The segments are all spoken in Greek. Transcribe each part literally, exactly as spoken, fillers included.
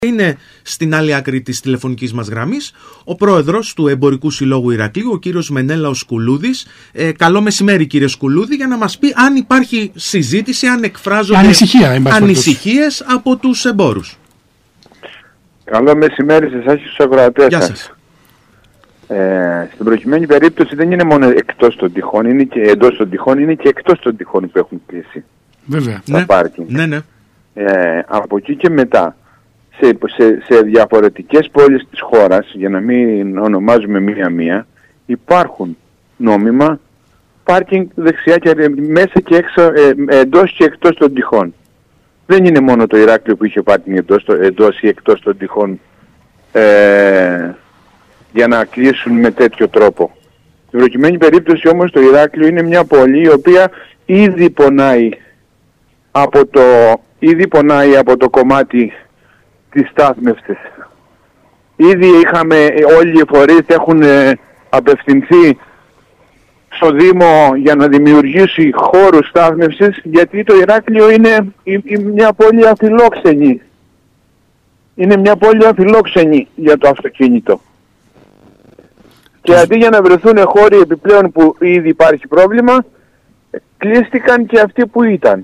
Είναι στην άλλη άκρη της τηλεφωνικής μας γραμμής ο πρόεδρος του Εμπορικού Συλλόγου Ηρακλείου, ο κύριος Μενέλαος Σκουλούδης. Ε, καλό μεσημέρι, κύριε Σκουλούδη, για να μας πει αν υπάρχει συζήτηση, αν εκφράζονται Ανησυχία, ανησυχίες από τους εμπόρους. Καλό μεσημέρι σε εσάς και στους ακροατές Γεια σας. σας. Ε, στην προκειμένη περίπτωση δεν είναι μόνο εκτός των τυχών, είναι και εντός των τυχών, είναι και εκτός των τυχών που έχουν κλείσει. Βέβαια. Τα Ναι, πάρκινγκ. ναι, ναι. Ε, από εκεί και μετά, σε, σε, σε διαφορετικές πόλεις της χώρας, για να μην ονομάζουμε μία-μία, υπάρχουν νόμιμα πάρκινγκ δεξιά και μέσα και έξω, ε, εντός και εκτός των τυχών. Δεν είναι μόνο το Ηράκλειο που είχε πάρκινγκ εντός, εντός ή εκτός των τυχών ε, για να κλείσουν με τέτοιο τρόπο. Στην προκειμένη περίπτωση όμως το Ηράκλειο είναι μια πόλη η οποία ήδη πονάει από το, ήδη πονάει από το κομμάτι της στάθμευσης. Ήδη είχαμε, όλοι οι φορείς έχουν ε, απευθυνθεί στο Δήμο για να δημιουργήσει χώρους στάθμευσης, γιατί το Ηράκλειο είναι η, η, μια πόλη αφιλόξενη. Είναι μια πόλη αφιλόξενη για το αυτοκίνητο. Και αντί για να βρεθούν χώροι επιπλέον που ήδη υπάρχει πρόβλημα, κλείστηκαν και αυτοί που ήταν.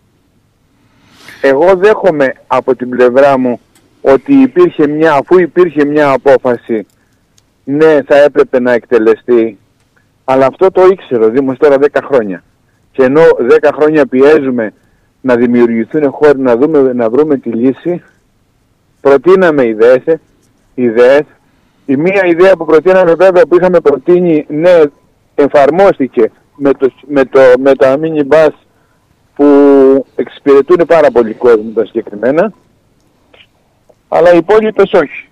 Εγώ δέχομαι από την πλευρά μου ότι υπήρχε μια, αφού υπήρχε μια απόφαση, ναι, θα έπρεπε να εκτελεστεί, αλλά αυτό το ήξερε ο Δήμος τώρα δέκα χρόνια. Και ενώ δέκα χρόνια πιέζουμε να δημιουργηθούν χώροι, να, δούμε, να βρούμε τη λύση, προτείναμε ιδέες, ιδέες. Η μία ιδέα που προτείναμε, βέβαια, που είχαμε προτείνει, ναι, εφαρμόστηκε με, το, με, το, με τα mini bus που εξυπηρετούν πάρα πολύ κόσμο τα συγκεκριμένα, αλλά οι υπόλοιπες όχι.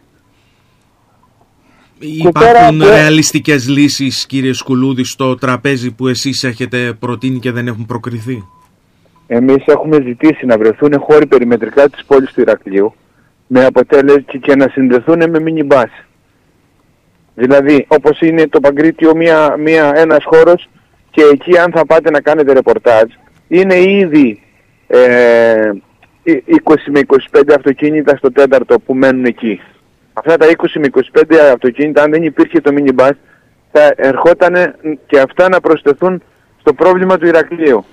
Υπάρχουν τώρα ρεαλιστικές λύσεις, κύριε Σκουλούδη, στο τραπέζι που εσείς έχετε προτείνει και δεν έχουν προκριθεί? Εμείς έχουμε ζητήσει να βρεθούν χώροι περιμετρικά της πόλης του Ηρακλείου με αποτέλεσμα και να συνδεθούν με mini bus. Δηλαδή, όπως είναι το Παγκρίτιο, μια, μια, ένας χώρος, και εκεί αν θα πάτε να κάνετε ρεπορτάζ, είναι ήδη ε, είκοσι με είκοσι πέντε αυτοκίνητα στο τέταρτο που μένουν εκεί. Αυτά τα είκοσι με είκοσι πέντε αυτοκίνητα, αν δεν υπήρχε το mini bus, θα ερχόταν και αυτά να προσθεθούν στο πρόβλημα του Ηρακλείου.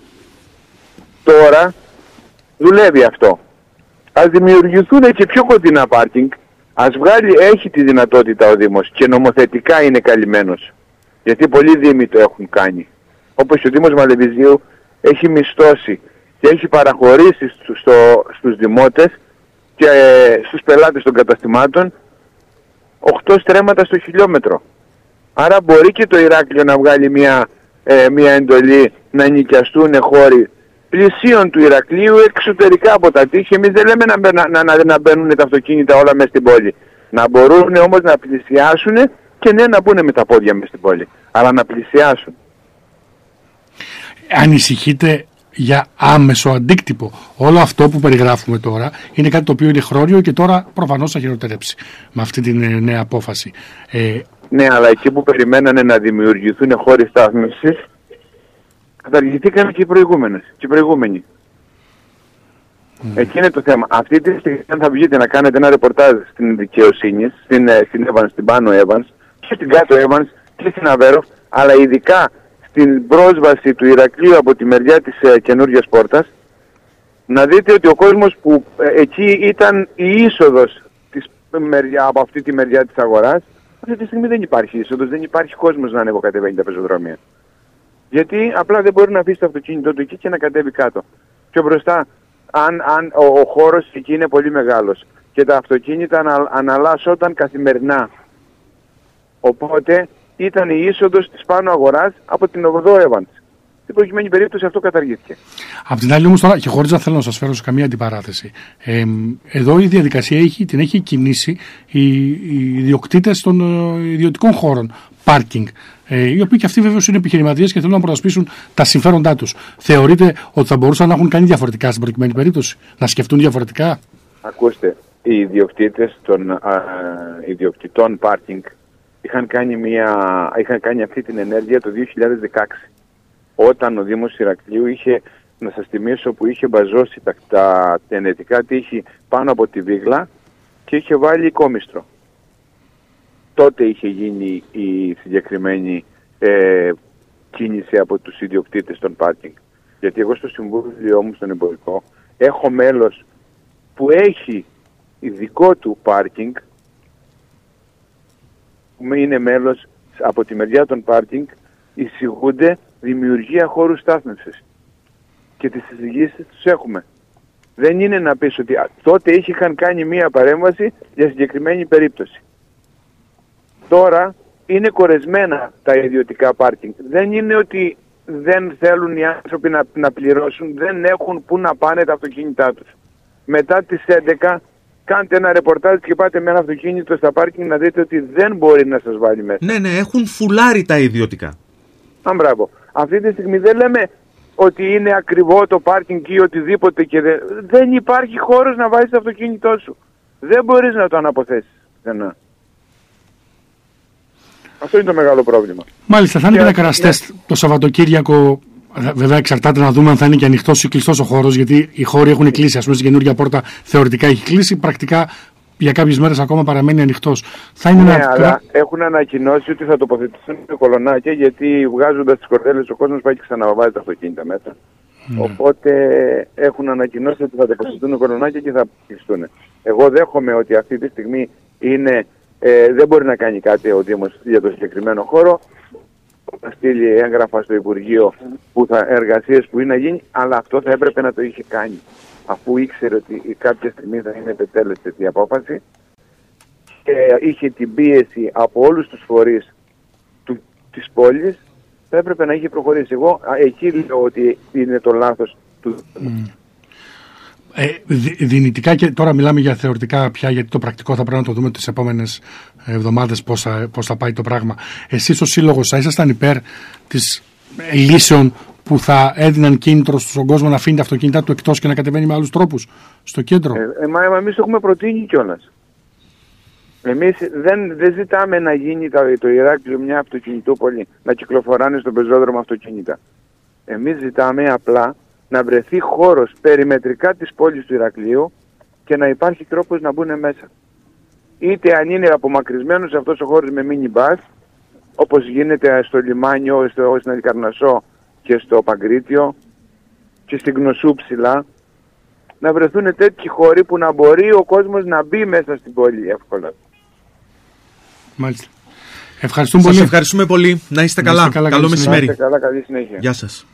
Τώρα δουλεύει αυτό. Ας δημιουργηθούν και πιο κοντινά πάρκινγκ. Ας βγάλει, έχει τη δυνατότητα ο Δήμος και νομοθετικά είναι καλυμμένος. Γιατί πολλοί Δήμοι το έχουν κάνει. Όπως ο Δήμος Μαλεβιζίου έχει μισθώσει και έχει παραχωρήσει στο, στο, στους δημότες και ε, στους πελάτες των καταστημάτων οκτώ στρέμματα στο χιλιόμετρο. Άρα μπορεί και το Ηράκλειο να βγάλει μια, ε, μια εντολή να νοικιαστούν χώροι πλησίων του Ηρακλείου εξωτερικά από τα τείχη. Εμείς δεν λέμε να, να, να, να μπαίνουν τα αυτοκίνητα όλα μέσα στην πόλη. Να μπορούν όμως να πλησιάσουν και ναι, να μπουν με τα πόδια μέσα στην πόλη. Αλλά να πλησιάσουν. Ανησυχείτε για άμεσο αντίκτυπο? Όλο αυτό που περιγράφουμε τώρα είναι κάτι το οποίο είναι χρόνιο και τώρα προφανώς θα χειροτερέψει με αυτή την νέα απόφαση. Ε... Ναι, αλλά εκεί που περιμένανε να δημιουργηθούν χώροι στάθμευσης, καταργηθήκαν και οι προηγούμενες, και οι προηγούμενοι. Mm. Εκεί είναι το θέμα. Αυτή τη στιγμή αν θα βγείτε να κάνετε ένα ρεπορτάζ στην δικαιοσύνη, στην, στην Evans, στην Πάνω Evans και στην Κάτω Evans και στην Αβέρο, αλλά ειδικά στην πρόσβαση του Ηρακλείου από τη μεριά της ε, καινούργιας πόρτας, να δείτε ότι ο κόσμος που ε, εκεί ήταν η είσοδος της, μεριά, από αυτή τη μεριά της αγοράς, αυτή τη στιγμή δεν υπάρχει είσοδος, δεν υπάρχει κόσμος να ανεβοκατεβαίνει τα πεζοδρόμια. Γιατί απλά δεν μπορεί να αφήσει το αυτοκίνητο του εκεί και να κατέβει κάτω. Πιο μπροστά, αν, αν ο, ο χώρος εκεί είναι πολύ μεγάλος και τα αυτοκίνητα ανα, αναλάσσονταν καθημερινά. Οπότε ήταν η είσοδος της Πάνω αγοράς από την ογδόη Evans. Στην προκειμένη περίπτωση αυτό καταργήθηκε. Απ' την άλλη όμως τώρα, και χωρίς να θέλω να σας φέρω σε καμία αντιπαράθεση, ε, εδώ η διαδικασία έχει, την έχει κινήσει οι, οι ιδιοκτήτες των ε, ιδιωτικών χώρων, πάρκινγκ, ε, οι οποίοι και αυτοί βέβαιως είναι επιχειρηματίες και θέλουν να προασπίσουν τα συμφέροντά τους. Θεωρείτε ότι θα μπορούσαν να έχουν κάνει διαφορετικά στην προκειμένη περίπτωση, να σκεφτούν διαφορετικά? Ακούστε, οι ιδιοκτήτες των α, ιδιοκτητών πάρκινγκ είχαν κάνει, μια, είχαν κάνει αυτή την ενέργεια το δύο χιλιάδες δεκαέξι. Όταν ο Δήμος Ηρακλείου είχε, να σας θυμίσω, που είχε μπαζώσει τα, τα ενετικά τείχη πάνω από τη Βίγλα και είχε βάλει κόμιστρο. Τότε είχε γίνει η συγκεκριμένη ε, κίνηση από τους ιδιοκτήτες των πάρκινγκ. Γιατί εγώ στο συμβούλιο μου στον εμπορικό έχω μέλος που έχει ειδικό του πάρκινγκ, που είναι μέλος από τη μεριά των πάρκινγκ, εισηγούνται δημιουργία χώρου στάθμευσης. Και τις συζητήσεις τους έχουμε. Δεν είναι να πεις ότι α, τότε είχαν κάνει μία παρέμβαση για συγκεκριμένη περίπτωση. Τώρα είναι κορεσμένα τα ιδιωτικά πάρκινγκ. Δεν είναι ότι δεν θέλουν οι άνθρωποι να, να πληρώσουν, δεν έχουν πού να πάνε τα αυτοκίνητά τους. Μετά τις έντεκα κάντε ένα ρεπορτάζ και πάτε με ένα αυτοκίνητο στα πάρκινγκ να δείτε ότι δεν μπορεί να σας βάλει μέσα. Ναι, ναι, έχουν φουλάρει τα ιδιωτικά. Α, μπράβο. Αυτή τη στιγμή δεν λέμε ότι είναι ακριβό το πάρκινγκ ή οτιδήποτε και δεν, δεν υπάρχει χώρος να βάζεις το αυτοκίνητό σου. Δεν μπορείς να το αναποθέσεις. Δεν. Αυτό είναι το μεγάλο πρόβλημα. Μάλιστα, θα είναι ναι. κατακραστές το Σαββατοκύριακο. Βέβαια, εξαρτάται να δούμε αν θα είναι και ανοιχτός ή κλειστός ο χώρος, γιατί οι χώροι έχουν κλείσει. Ας πούμε, στην καινούργια πόρτα θεωρητικά έχει κλείσει, πρακτικά για κάποιες μέρες ακόμα παραμένει ανοιχτός. Θα είναι ναι, ένα... αλλά έχουν ανακοινώσει ότι θα τοποθετηθούν κολονάκια, γιατί βγάζοντας τις κορδέλες ο κόσμος πάει και ξαναβάζει τα αυτοκίνητα μέσα. Mm. Οπότε έχουν ανακοινώσει ότι θα τοποθετηθούν κολονάκια και θα κλειστούν. Εγώ δέχομαι ότι αυτή τη στιγμή είναι, ε, δεν μπορεί να κάνει κάτι ο Δήμος για το συγκεκριμένο χώρο. Θα στείλει έγγραφα στο Υπουργείο που θα, εργασίες που είναι να γίνει, αλλά αυτό θα έπρεπε να το είχε κάνει. Αφού ήξερε ότι κάποια στιγμή θα είναι επιτέλεστη η απόφαση και είχε την πίεση από όλους τους φορείς του, της πόλης, θα έπρεπε να είχε προχωρήσει. Εγώ εκεί λέω ότι είναι το λάθος του. Mm. Ε, δι, δυνητικά, και τώρα μιλάμε για θεωρητικά πια, γιατί το πρακτικό θα πρέπει να το δούμε τις επόμενες εβδομάδες πώς θα, πώς θα πάει το πράγμα. Εσείς ως σύλλογος θα ήσασταν υπέρ της λύσεων που θα έδιναν κίνητρο στον κόσμο να αφήνει τα αυτοκίνητά του εκτός και να κατεβαίνει με άλλους τρόπους στο κέντρο? Ε, ε, μα εμείς το έχουμε προτείνει κιόλας. Εμείς δεν, δεν ζητάμε να γίνει το, το Ηράκλειο μια αυτοκινητούπολη, να κυκλοφοράνε στον πεζόδρομο αυτοκίνητα. Εμείς ζητάμε απλά να βρεθεί χώρος περιμετρικά της πόλης του Ηρακλείου και να υπάρχει τρόπος να μπουν μέσα. Είτε αν είναι απομακρυσμένος αυτός ο χώρος με μίνι μπας, όπως γίνεται στο λιμάνιο, στο, στην Αντικαρνασσό και στο Παγκρίτιο και στην Γνωσού ψηλά, να βρεθούν τέτοιοι χώροι που να μπορεί ο κόσμος να μπει μέσα στην πόλη εύκολα. Μάλιστα. Ευχαριστούμε Σας πολύ. ευχαριστούμε πολύ. Να είστε να καλά. είστε καλά. Καλό μεσημέρι. Να είστε καλά, καλή συνέχεια. Γεια σας.